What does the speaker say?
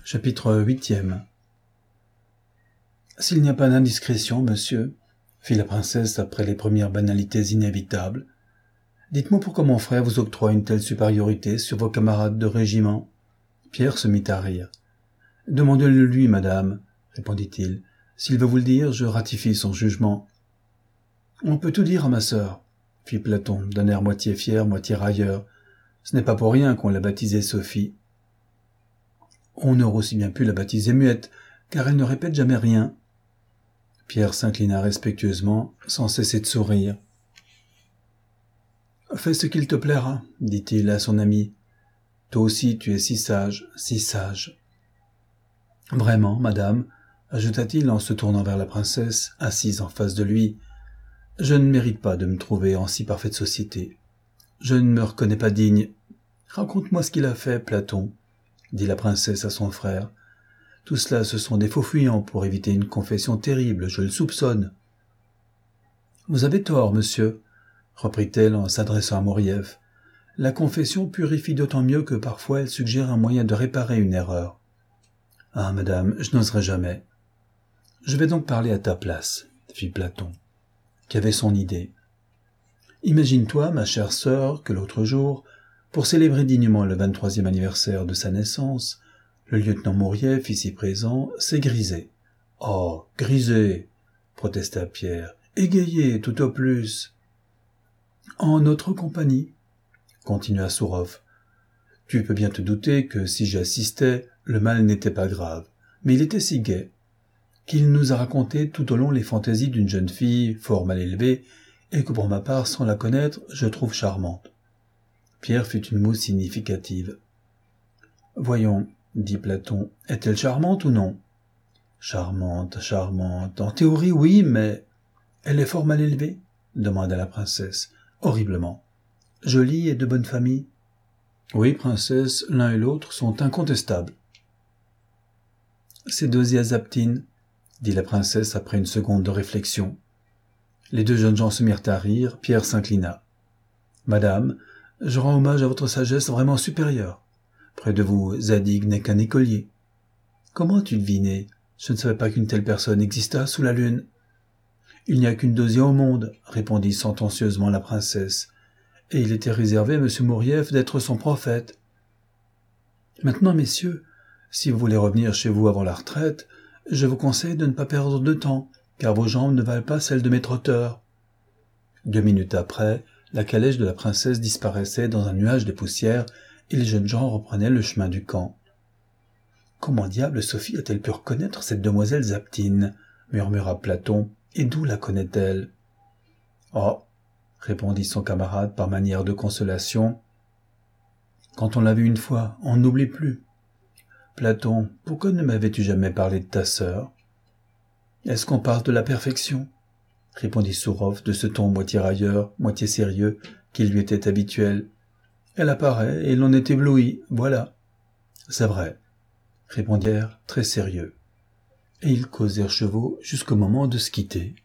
Chapitre 8e. S'il n'y a pas d'indiscrétion, monsieur, fit la princesse après les premières banalités inévitables, dites-moi pourquoi mon frère vous octroie une telle supériorité sur vos camarades de régiment. Pierre se mit à rire. Demandez-le lui, madame, répondit-il. S'il veut vous le dire, je ratifie son jugement. On peut tout dire à ma sœur, fit Platon, d'un air moitié fier, moitié railleur. Ce n'est pas pour rien qu'on l'a baptisée Sophie. On aurait aussi bien pu la baptiser Muette, car elle ne répète jamais rien. Pierre s'inclina respectueusement, sans cesser de sourire. « Fais ce qu'il te plaira, dit-il à son ami. Toi aussi tu es si sage, si sage. »« Vraiment, madame, ajouta-t-il en se tournant vers la princesse, assise en face de lui, je ne mérite pas de me trouver en si parfaite société. Je ne me reconnais pas digne. Raconte-moi ce qu'il a fait, Platon, dit la princesse à son frère. Tout cela, ce sont des faux fuyants pour éviter une confession terrible, je le soupçonne. Vous avez tort, monsieur, reprit-elle en s'adressant à Mourieff. La confession purifie d'autant mieux que parfois elle suggère un moyen de réparer une erreur. Ah, madame, je n'oserais jamais. Je vais donc parler à ta place, fit Platon, qui avait son idée. Imagine-toi, ma chère sœur, que l'autre jour, pour célébrer dignement le 23e anniversaire de sa naissance, le lieutenant Mourieff, ici présent, s'est grisé. « Oh, grisé !» protesta Pierre. « Égayé, tout au plus. »« En notre compagnie, » continua Sourov. « Tu peux bien te douter que si j'y assistais, le mal n'était pas grave, mais il était si gai qu'il nous a raconté tout au long les fantaisies d'une jeune fille fort mal élevée et que pour ma part, sans la connaître, je trouve charmante. » Pierre fit une moue significative. « Voyons, dit Platon, est-elle charmante ou non ? Charmante, charmante. En théorie, oui, mais... Elle est fort mal élevée ? Demanda la princesse. Horriblement. Jolie et de bonne famille ? Oui, princesse, l'un et l'autre sont incontestables. C'est Dosia Zaptine, dit la princesse après une seconde de réflexion. Les deux jeunes gens se mirent à rire, Pierre s'inclina. Madame, je rends hommage à votre sagesse vraiment supérieure. Près de vous, Zadig n'est qu'un écolier. Comment as-tu deviné ? Je ne savais pas qu'une telle personne existât sous la lune. Il n'y a qu'une Dosia au monde, répondit sentencieusement la princesse, et il était réservé à M. Mourieff d'être son prophète. Maintenant, messieurs, si vous voulez revenir chez vous avant la retraite, je vous conseille de ne pas perdre de temps, car vos jambes ne valent pas celles de mes trotteurs. 2 minutes après, la calèche de la princesse disparaissait dans un nuage de poussière, et les jeunes gens reprenaient le chemin du camp. « Comment diable Sophie a-t-elle pu reconnaître cette demoiselle Zaptine ?» murmura Platon. « Et d'où la connaît-elle ?»« Oh !» répondit son camarade par manière de consolation. « Quand on l'a vue une fois, on n'oublie plus. »« Platon, pourquoi ne m'avais-tu jamais parlé de ta sœur ?»« Est-ce qu'on parle de la perfection ?» répondit Sourov de ce ton moitié railleur, moitié sérieux, qui lui était habituel. « Elle apparaît et l'on est ébloui, voilà. »« C'est vrai, » répondirent très sérieux. Et ils causèrent chevaux jusqu'au moment de se quitter.